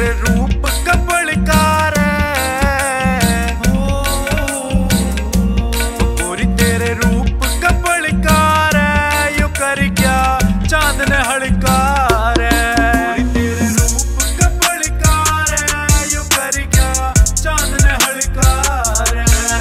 तेरे रूप कपड़कार गोरी तेरे रूप कपड़कार यो कर क्या चांद ने हड़कार गोरी तेरे रूप कपड़कार यो कर क्या चांद ने हड़कार।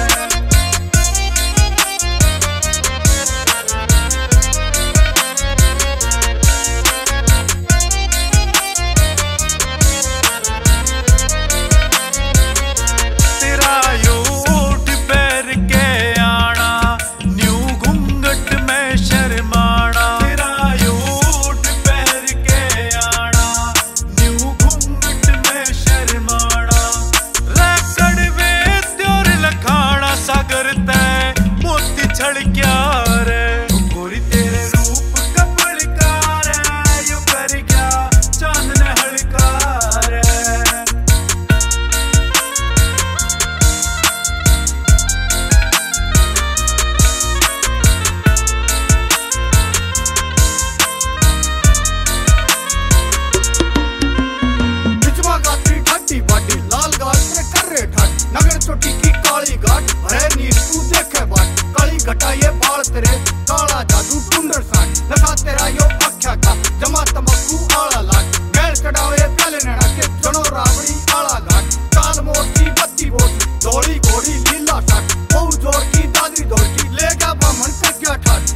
नगर चोटी की काली घाट भरे नीर तू देखे बाट काली घटा ये बाल तेरे काला जादू टुंडर साट नशा तेरा यो अख्या का जमा तमकू आला लाट गैर चढ़ावे काले नैना के जनो रावड़ी आला घाट काल मोटी बत्ती बोटी दौड़ी घोड़ी लीला साट बहु जोर की दादरी दौड़ती लेगा बामन कर क्या ठाट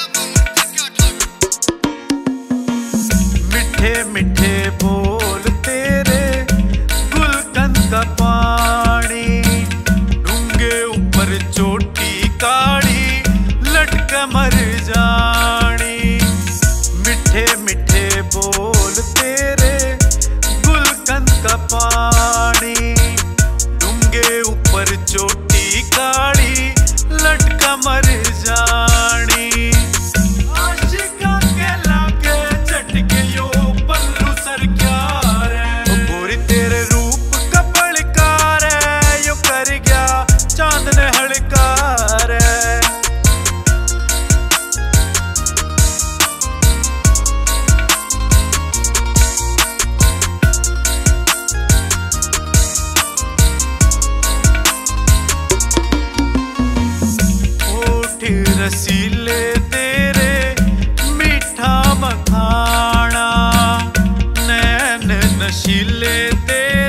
मिठे मिठे बोल तेरे गुलकंद का पानी डूंगे ऊपर चोटी काली लटक मर जानी। मिठे मिठे बोल तेरे गुलकंद का पानी डूंगे ऊपर चोटी काली लटक मर जानी। आशिका के लागे चटके यो पल्लू सर क्या रे गोरी तेरे रूप कपड़कार यो कर गया चांद ने हड़कार। ओठ रसीले तेरे मीठा मखाना नैन नशीले तेरे